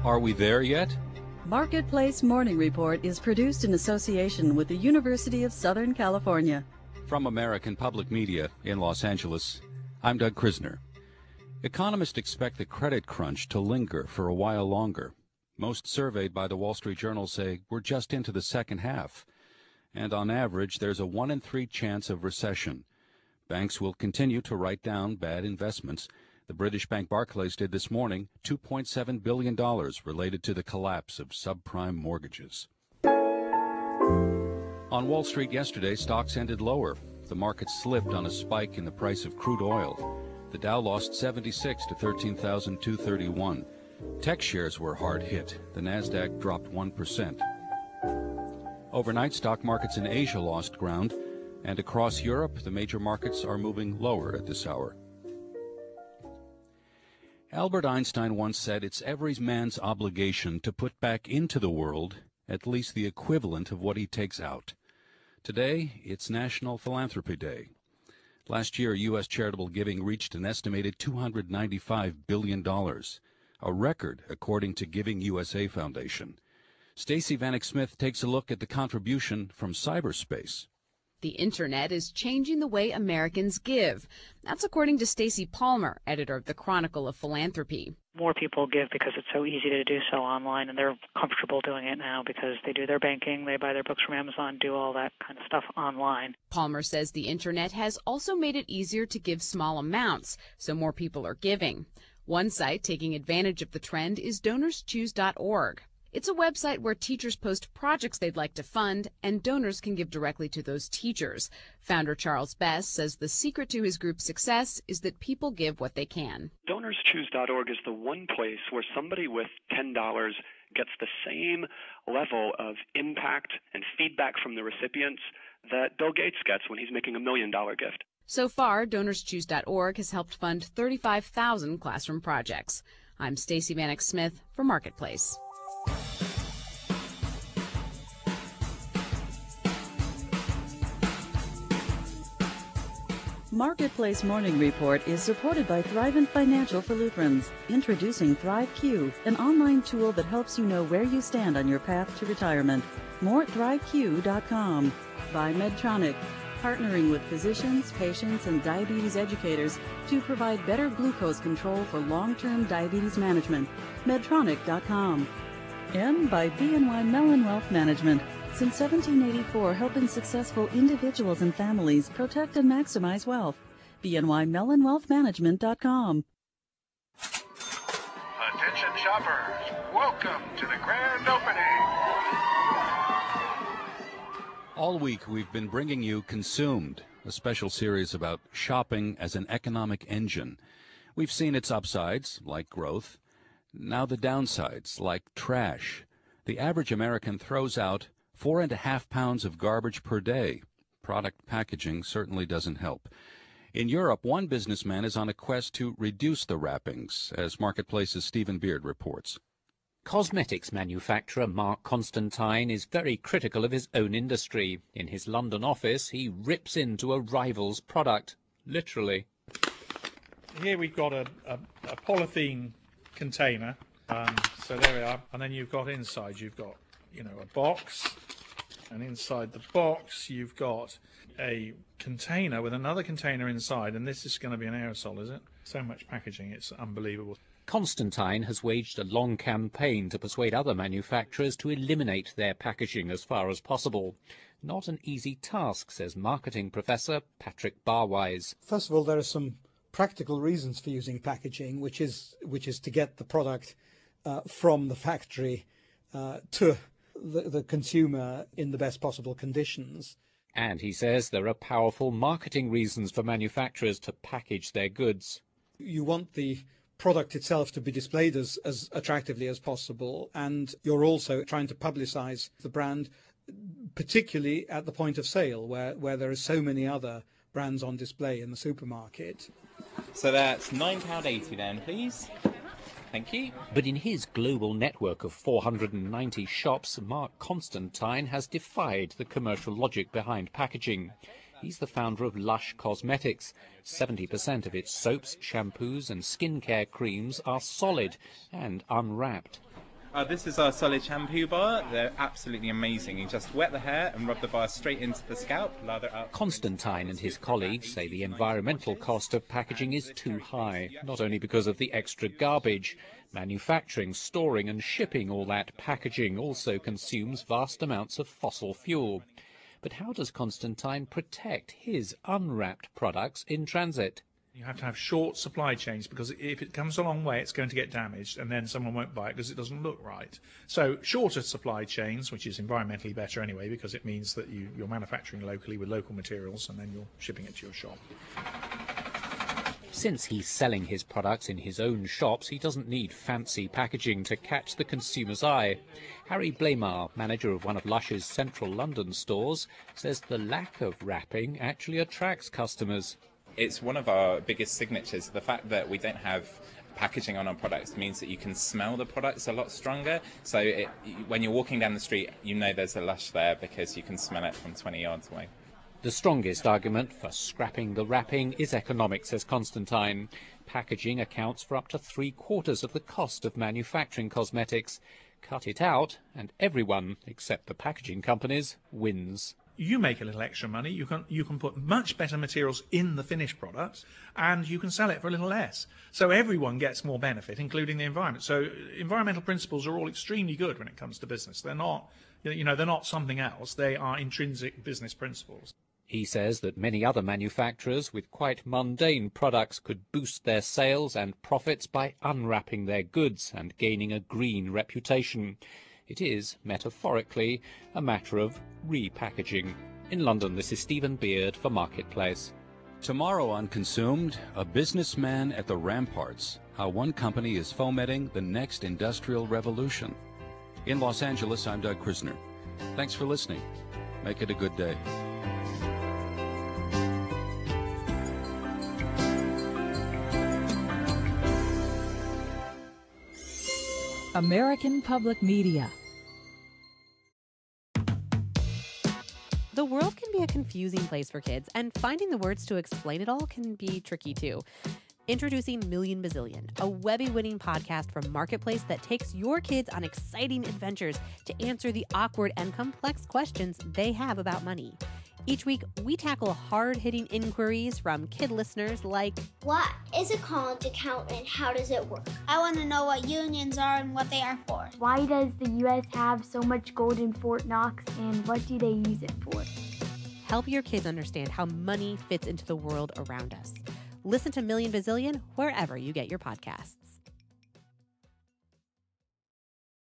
Are we there yet? Marketplace Morning Report is produced in association with the University of Southern California. From American Public Media in Los Angeles, I'm Doug Krisner. Economists expect the credit crunch to linger for a while longer. Most surveyed by the Wall Street Journal say we're just into the second half. And on average, there's a 1 in 3 chance of recession. Banks will continue to write down bad investments. The British bank Barclays did this morning $2.7 billion related to the collapse of subprime mortgages. On Wall Street yesterday, stocks ended lower. The market slipped on a spike in the price of crude oil. The Dow lost 76 to 13,231. Tech shares were hard hit. The Nasdaq dropped 1%. Overnight, stock markets in Asia lost ground, and across Europe, the major markets are moving lower at this hour. Albert Einstein once said it's every man's obligation to put back into the world at least the equivalent of what he takes out. Today, it's National Philanthropy Day. Last year, U.S. charitable giving reached an estimated $295 billion, a record according to Giving USA Foundation. Stacey Vanek Smith takes a look at the contribution from cyberspace. The Internet is changing the way Americans give. That's according to Stacey Palmer, editor of the Chronicle of Philanthropy. More people give because it's so easy to do so online, and they're comfortable doing it now because they do their banking, they buy their books from Amazon, do all that kind of stuff online. Palmer says the Internet has also made it easier to give small amounts, so more people are giving. One site taking advantage of the trend is DonorsChoose.org. It's a website where teachers post projects they'd like to fund, and donors can give directly to those teachers. Founder Charles Best says the secret to his group's success is that people give what they can. DonorsChoose.org is the one place where somebody with $10 gets the same level of impact and feedback from the recipients that Bill Gates gets when he's making $1 million gift. So far, DonorsChoose.org has helped fund 35,000 classroom projects. I'm Stacey Vanek Smith for Marketplace. Marketplace Morning Report is supported by Thrivent Financial for Lutherans. Introducing ThriveQ, an online tool that helps you know where you stand on your path to retirement. More at ThriveQ.com. By Medtronic, partnering with physicians, patients, and diabetes educators to provide better glucose control for long-term diabetes management. Medtronic.com. And by BNY Mellon Wealth Management. Since 1784, helping successful individuals and families protect and maximize wealth. BNYMellonWealthManagement.com. Attention shoppers, welcome to the grand opening. All week, we've been bringing you Consumed, a special series about shopping as an economic engine. We've seen its upsides, like growth. Now the downsides, like trash. The average American throws out 4.5 pounds of garbage per day. Product packaging certainly doesn't help. In Europe, one businessman is on a quest to reduce the wrappings, as Marketplace's Stephen Beard reports. Cosmetics manufacturer Mark Constantine is very critical of his own industry. In his London office, he rips into a rival's product, literally. Here we've got a polythene container, so there we are, and then you've got inside, you've got, a box, and inside the box you've got a container with another container inside, and this is going to be an aerosol, is it? So much packaging, it's unbelievable. Constantine has waged a long campaign to persuade other manufacturers to eliminate their packaging as far as possible. Not an easy task, says marketing professor Patrick Barwise. First of all, there are some practical reasons for using packaging, which is to get the product from the factory to the consumer in the best possible conditions. And he says there are powerful marketing reasons for manufacturers to package their goods. You want the product itself to be displayed as attractively as possible, and you're also trying to publicize the brand, particularly at the point of sale, where there are so many other brands on display in the supermarket. So that's £9.80 then, please. Thank you. But in his global network of 490 shops, Mark Constantine has defied the commercial logic behind packaging. He's the founder of Lush Cosmetics. 70% of its soaps, shampoos and skincare creams are solid and unwrapped. This is our solid shampoo bar. They're absolutely amazing. You just wet the hair and rub the bar straight into the scalp, lather up. Constantine and his colleagues say the environmental cost of packaging is too high, not only because of the extra garbage. Manufacturing, storing and shipping all that packaging also consumes vast amounts of fossil fuel. But how does Constantine protect his unwrapped products in transit? You have to have short supply chains, because if it comes a long way, it's going to get damaged, and then someone won't buy it because it doesn't look right. So shorter supply chains, which is environmentally better anyway, because it means that you're manufacturing locally with local materials, and then you're shipping it to your shop. Since he's selling his products in his own shops, he doesn't need fancy packaging to catch the consumer's eye. Harry Blamar, manager of one of Lush's central London stores, says the lack of wrapping actually attracts customers. It's one of our biggest signatures. The fact that we don't have packaging on our products means that you can smell the products a lot stronger. So when you're walking down the street, you know there's a Lush there because you can smell it from 20 yards away. The strongest argument for scrapping the wrapping is economic, says Constantine. Packaging accounts for up to 3/4 of the cost of manufacturing cosmetics. Cut it out, and everyone, except the packaging companies, wins. You make a little extra money, you can put much better materials in the finished product, and you can sell it for a little less. So everyone gets more benefit, including the environment. So environmental principles are all extremely good when it comes to business. They're not, they're not something else. They are intrinsic business principles. He says that many other manufacturers with quite mundane products could boost their sales and profits by unwrapping their goods and gaining a green reputation. It is, metaphorically, a matter of repackaging. In London, this is Stephen Beard for Marketplace. Tomorrow on Consumed, a businessman at the ramparts, how one company is fomenting the next industrial revolution. In Los Angeles, I'm Doug Krisner. Thanks for listening. Make it a good day. American Public Media. The world can be a confusing place for kids, and finding the words to explain it all can be tricky too. Introducing Million Bazillion, a Webby-winning podcast from Marketplace that takes your kids on exciting adventures to answer the awkward and complex questions they have about money. Each week, we tackle hard-hitting inquiries from kid listeners like, what is a college account and how does it work? I want to know what unions are and what they are for. Why does the U.S. have so much gold in Fort Knox, and what do they use it for? Help your kids understand how money fits into the world around us. Listen to Million Bazillion wherever you get your podcasts.